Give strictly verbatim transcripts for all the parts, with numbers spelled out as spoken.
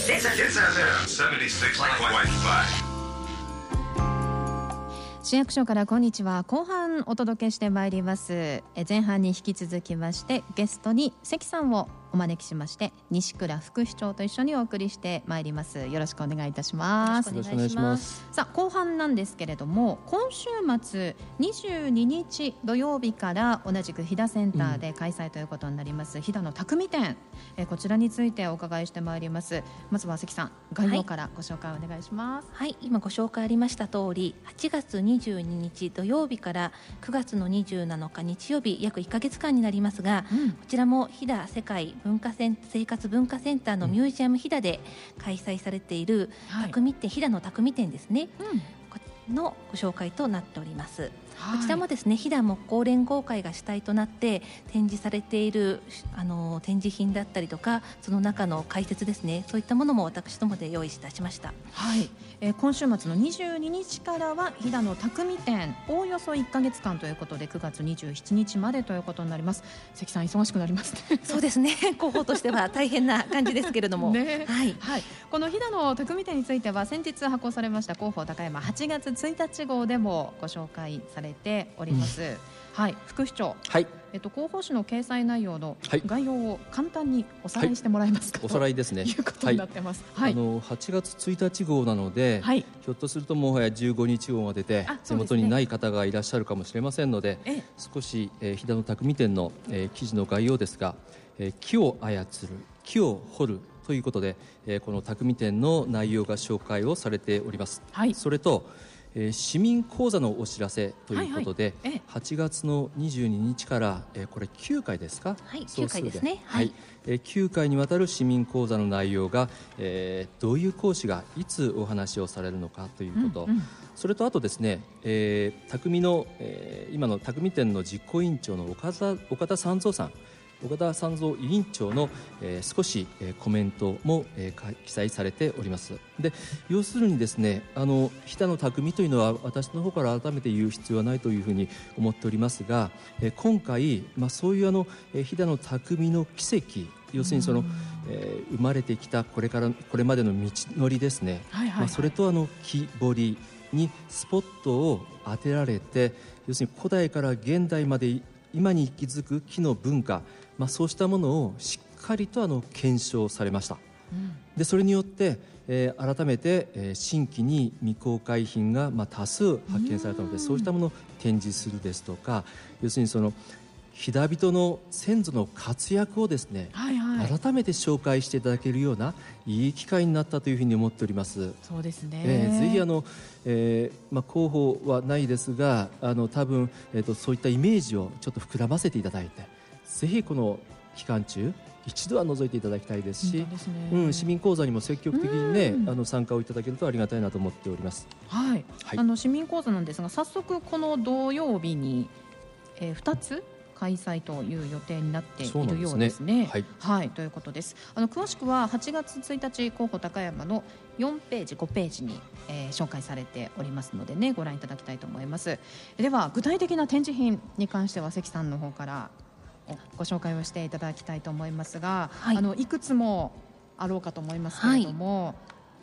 市役所からこんにちは。後半お届けしてまいります。え前半に引き続きましてゲストに関さんをお招きしまして西倉副市長と一緒にお送りしてまいります。よろしくお願いいたします。 よろしくお願いします。 さあ後半なんですけれども、今週末にじゅうににち土曜日から同じく飛騨センターで開催ということになります、うん、飛騨の匠店、えこちらについてお伺いしてまいります。まずは関さん、概要からご紹介お願いします。 はい、はい、今ご紹介ありました通りはちがつにじゅうににち土曜日からくがつのにじゅうなのか日曜日、約いっかげつかんになりますが、うん、こちらも飛騨世界文化セン生活文化センターのミュージアム飛騨で開催されている匠店、飛騨の匠店ですね、うん、のご紹介となっております。はい、こちらもですね、飛騨木工連合会が主体となって展示されているあの展示品だったりとか、その中の解説ですね、そういったものも私どもで用意いたしました。 はい、えー、今週末のにじゅうににちからは飛騨の匠店、おおよそいっかげつかんということでくがつにじゅうしちにちまでということになります。関さん忙しくなりますね。 そうですね、広報としては大変な感じですけれども、ね、はいはい、この飛騨の匠店については先日発行されました広報高山はちがつついたち号でもご紹介されております。うん、はい、副市長、 はい、 えっと、広報誌の掲載内容の概要を簡単におさらいしてもらえますか。 はい、おさらいですね。 いうことになってます。はい、 あのはちがつついたち号なので、はい、ひょっとするともはやじゅうごにち号が出て、手元にない方がいらっしゃるかもしれませんので、ええ、少し、えー、飛騨の匠店の、えー、記事の概要ですが、えー、木を操る、木を掘るということで、えー、この匠店の内容が紹介をされております。はい、それとえー、市民講座のお知らせということで、はいはい、はちがつのにじゅうににちから、えー、これきゅうかいですか。 はい、きゅうかいですね。 はい、えー、きゅうかいにわたる市民講座の内容が、えー、どういう講師がいつお話をされるのかということ、うんうん、それとあとですね、えー、匠の、えー、今の匠店の実行委員長の岡田、岡田三蔵さん岡田三蔵委員長の、えー、少し、えー、コメントも、えー、記載されております。で、要するにですね、あの飛騨の匠というのは私の方から改めて言う必要はないというふうに思っておりますが、えー、今回、まあ、そういうあの、えー、飛騨の匠の奇跡、要するにその、えー、生まれてきたこれからこれまでの道のりですね、はいはいはい、まあ、それとあの木彫りにスポットを当てられて、要するに古代から現代まで今に息づく木の文化、まあ、そうしたものをしっかりとあの検証されました。うん、でそれによって、えー、改めて、えー、新規に未公開品が、まあ、多数発見されたので、そうしたものを展示するですとか、要するにその飛騨人の先祖の活躍をですね、はいはい、改めて紹介していただけるようないい機会になったというふうに思っております。 そうですね、 えー、ぜひあの、えーまあ、広報はないですが、あの多分、えーと、そういったイメージをちょっと膨らませていただいて、ぜひこの期間中一度は覗いていただきたいですし、ですね、うん、市民講座にも積極的に、ね、あの参加をいただけるとありがたいなと思っております。 はい、はい、あの市民講座なんですが、早速この土曜日に、えー、ふたつ開催という予定になっているようですね。はい、はい、ということです。あの詳しくははちがつついたち広報高山のよんページごページに、えー、紹介されておりますのでね、ご覧いただきたいと思います。では具体的な展示品に関しては関さんの方からご紹介をしていただきたいと思いますが、はい、あのいくつもあろうかと思いますけれども、はい、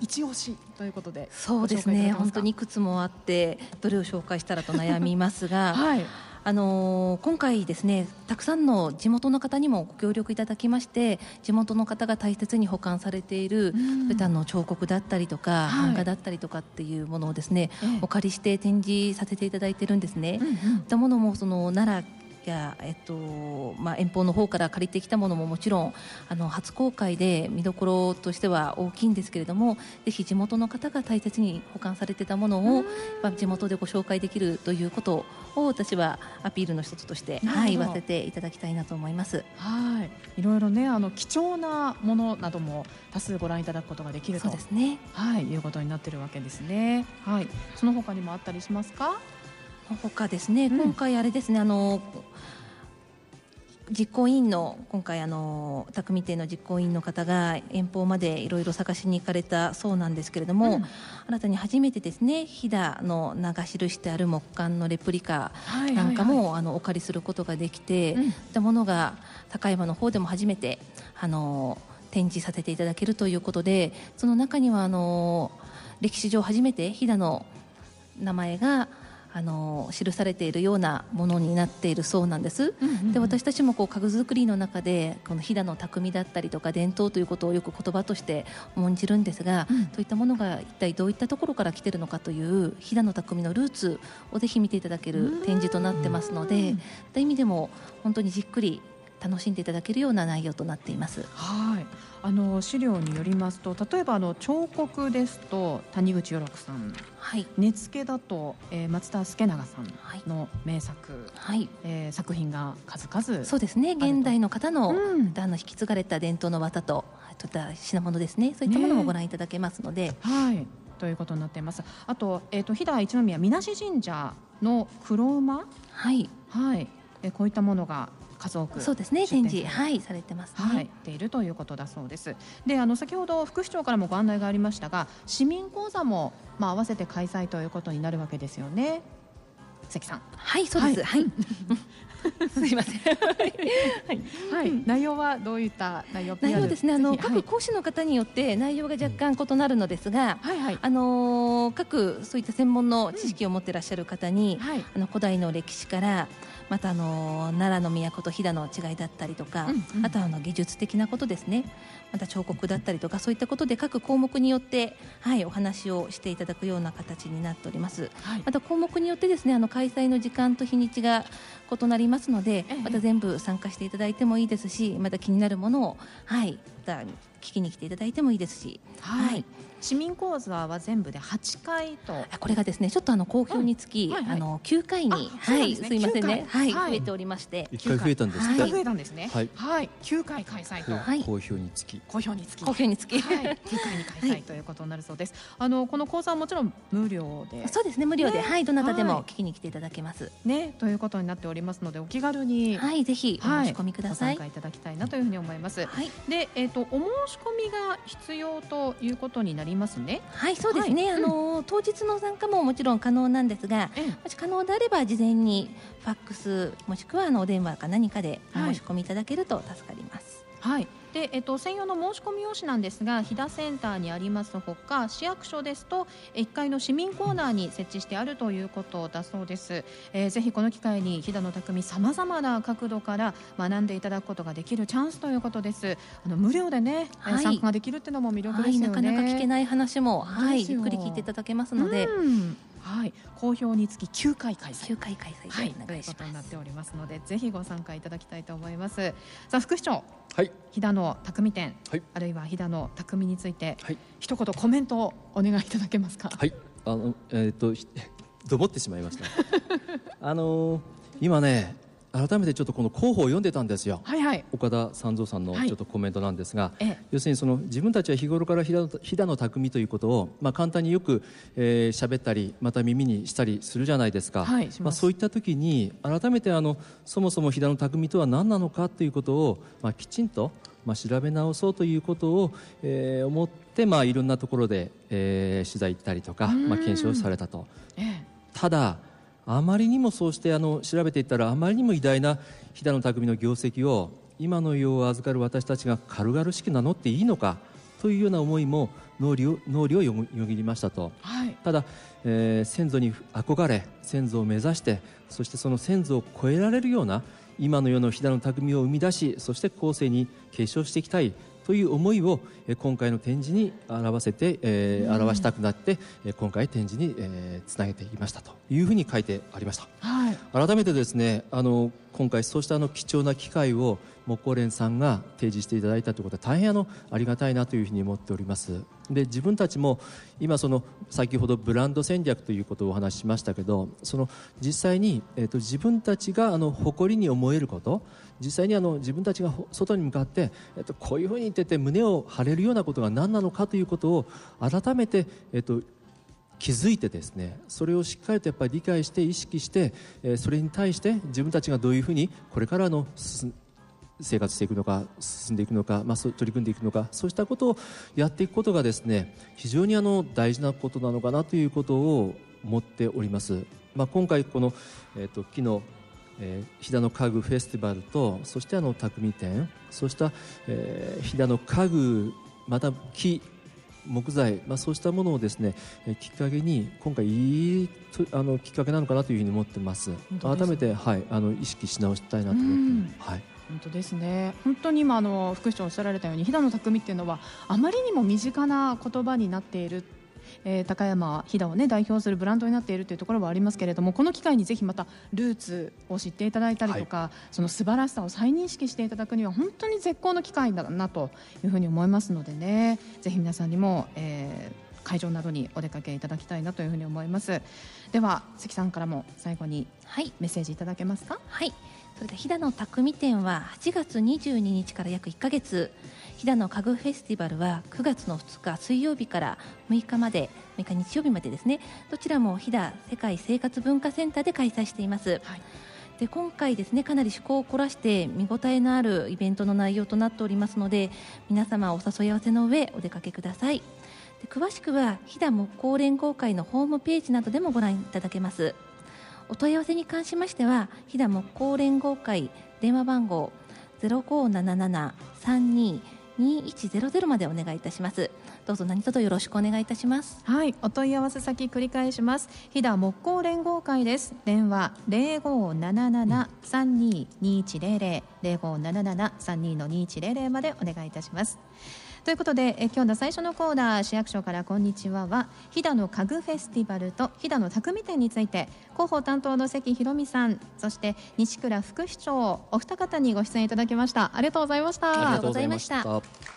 一押しということで。 そうですね、本当にいくつもあってどれを紹介したらと悩みますが、はい、あのー、今回ですね、たくさんの地元の方にもご協力いただきまして、地元の方が大切に保管されている、うん、そういったの彫刻だったりとか、はい、版画だったりとかっていうものをですね、ええ、お借りして展示させていただいているんですね。うんうん、そういったものもその奈良や、えっとまあ、遠方の方から借りてきたものももちろんあの初公開で見どころとしては大きいんですけれども、ぜひ地元の方が大切に保管されていたものを、まあ、地元でご紹介できるということを私はアピールの一つとして、はい、言わせていただきたいなと思います。 はい、いろいろね、あの貴重なものなども多数ご覧いただくことができると、 そうですね、 はい、いうことになっているわけですね。はい、その他にもあったりしますか？ 他ですね、うん、今回あれですね、あの実行委員の今回あの匠店の実行委員の方が遠方までいろいろ探しに行かれたそうなんですけれども、うん、新たに初めてですね、飛騨の名が記してある木簡のレプリカなんかも、はいはいはい、あのお借りすることができて、うん、そういったものが高山の方でも初めてあの展示させていただけるということで、その中にはあの歴史上初めて飛騨の名前があの記されているようなものになっているそうなんです、うんうんうん、で私たちもこう家具作りの中でこの飛騨の匠だったりとか伝統ということをよく言葉として重んじるんですが、うん、そういったものが一体どういったところから来ているのかという飛騨の匠のルーツをぜひ見ていただける展示となってますので、そういった意味でも本当にじっくり楽しんでいただけるような内容となっています。 はい、あの資料によりますと、例えばあの彫刻ですと谷口与六さん、はい、根付だと、えー、松田助長さんの名作、はい、えー、作品が数々 そうですね、現代の方の、うん、あの引き継がれた伝統の綿とといった品物ですね、そういったものもご覧いただけますので、ね、 はいということになっています。あと、えーと、飛騨一宮水無神社の黒馬、はいはい、えー、こういったものが数多くそうですね、展示、はい、されてますね、 はい、ているということだそうです。で、あの先ほど副市長からもご案内がありましたが、市民講座も、まあ、合わせて開催ということになるわけですよね、関さん。 はい、そうです、はい、はいすいませんはいはい、内容はどういった内容？ 内容ですね、あの各講師の方によって内容が若干異なるのですが、はいはい、あの各そういった専門の知識を持っていらっしゃる方に、うん、はい、あの古代の歴史からまたあの奈良の都と飛騨の違いだったりとか、うんうん、あとはあの技術的なことですね、また彫刻だったりとか、そういったことで各項目によって、はい、お話をしていただくような形になっております、はい、また項目によってですね、あの開催の時間と日にちが異なりますので、また全部参加していただいてもいいですし、また気になるものを、はい、また聞きに来ていただいてもいいですし、はいはい、 市民講座は全部ではちかいと、 これがですねちょっとあの好評につき、うん、はいはい、あのきゅうかいに、はい、すいませんね、はい、はい、増えておりまして、 いっかい増えたんですね、はい、増えたんですね、はい、はい、きゅうかい開催と、 はい、好評につき好評につき好評につき、 はい、きゅうかいに開催、はい、ということになるそうです。あのこの講座はもちろん無料で、 そうですね、無料で、ね、はい、どなたでも聞きに来ていただけます、 ね、ということになっておりますので、お気軽に、 はい、ぜひお申し込みください、 はい、ご参加いただきたいなというふうに思います、はい、で、えーと、お申し込みが必要ということになりますね。 はい、そうですね、はい、あの、うん、当日の参加ももちろん可能なんですが、ええ、もし可能であれば事前にファックスもしくはあのお電話か何かでお申し込みいただけると助かります。 はい、で、えっと、専用の申し込み用紙なんですが、飛騨センターにありますほか、市役所ですといっかいの市民コーナーに設置してあるということだそうです。えー、ぜひこの機会に飛騨の匠さまざまな角度から学んでいただくことができるチャンスということです。あの無料でね、はい、参加ができるっていうのも魅力ですよね、 はい、なかなか聞けない話も、はい、ゆっくり聞いていただけますので、うん、 はい、好評につききゅうかい開催、 きゅうかい開催、 はい、ということになっておりますので、ぜひご参加いただきたいと思います。さあ、副市長、はい、飛騨の匠店、はい、あるいは飛騨の匠について、はい、一言コメントをお願いいただけますか。 はい、あの、えー、っとどもってしまいましたあのー、今ね改めてちょっとこの広報を読んでたんですよ、はいはい、岡田三蔵さんのちょっとコメントなんですが、はい、要するにその自分たちは日頃から飛騨、飛騨の匠ということを、まあ、簡単によく喋、えー、ったりまた耳にしたりするじゃないですか、はい、まあ、そういった時に改めてあのそもそも飛騨の匠とは何なのかということを、まあ、きちんと、まあ、調べ直そうということを、えー、思って、まあ、いろんなところで、えー、取材行ったりとか、まあ、検証されたと、えー、ただあまりにもそうしてあの調べていったらあまりにも偉大な飛騨の匠の業績を今の世を預かる私たちが軽々しく名乗っていいのかというような思いも脳裏を、脳裏をよぎりましたと、はい、ただ、えー、先祖に憧れ先祖を目指してそしてその先祖を超えられるような今の世の飛騨の匠を生み出しそして後世に継承していきたいという思いを今回の展示に表せて、えー、表したくなって今回展示に、えー、つなげていましたというふうに書いてありました、はい、改めてですねあの今回そうしたあの貴重な機会を木工連さんが提示していただいたということは大変あのありがたいなというふうに思っております。で自分たちも今その先ほどブランド戦略ということをお話ししましたけどその実際に、えー、と自分たちがあの誇りに思えること実際にあの自分たちが外に向かって、えー、とこういうふうに言ってて胸を張れるようなことが何なのかということを改めて、えー、と気づいてですねそれをしっかりとやっぱり理解して意識して、えー、それに対して自分たちがどういうふうにこれからの生活していくのか進んでいくのか、まあ、取り組んでいくのかそうしたことをやっていくことがですね非常にあの大事なことなのかなということを思っております、まあ、今回この、えー、と木のえー、飛騨の家具フェスティバルと、そしてあの匠展、そうした、えー、飛騨の家具、また木、木材、まあ、そうしたものをですね、えー、きっかけに今回いいとあのきっかけなのかなというふうに思ってます。改めて、はい、あの意識し直したいなと思ってます。はい、 本当ですね。本当に今あの副市長おっしゃられたように飛騨の匠っていうのはあまりにも身近な言葉になっている、えー、高山飛騨を、ね、代表するブランドになっているというところはありますけれども、この機会にぜひまたルーツを知っていただいたりとか、はい、その素晴らしさを再認識していただくには本当に絶好の機会だなというふうに思いますのでね、ぜひ皆さんにも、えー、会場などにお出かけいただきたいなというふうに思います。では関さんからも最後にメッセージいただけますか。 はい、それで飛騨の匠展ははちがつにじゅうににちから約いっかげつ、飛騨の家具フェスティバルはくがつのふつか水曜日からむいかまで、むいか日曜日までですね、どちらも飛騨世界生活文化センターで開催しています。はい、で今回ですね、かなり趣向を凝らして見応えのあるイベントの内容となっておりますので、皆様お誘い合わせの上お出かけください。で詳しくは飛騨木工連合会のホームページなどでもご覧いただけます。お問い合わせに関しましては飛騨木工連合会電話番号 ゼロごーななななさんにーにーいちゼロゼロ までお願いいたします。どうぞ何卒よろしくお願いいたします。 はい、お問い合わせ先繰り返します。飛騨木工連合会です。電話 ゼロごーななななさんにーにーいちゼロゼロ ゼロごーななななさんにーのにーいちゼロゼロ までお願いいたします。ということでえ今日の最初のコーナー、市役所からこんにちはは飛騨の家具フェスティバルと飛騨の匠展について広報担当の関ひろみさん、そして西倉副市長、お二方にご出演いただきました。ありがとうございました。 ありがとうございました。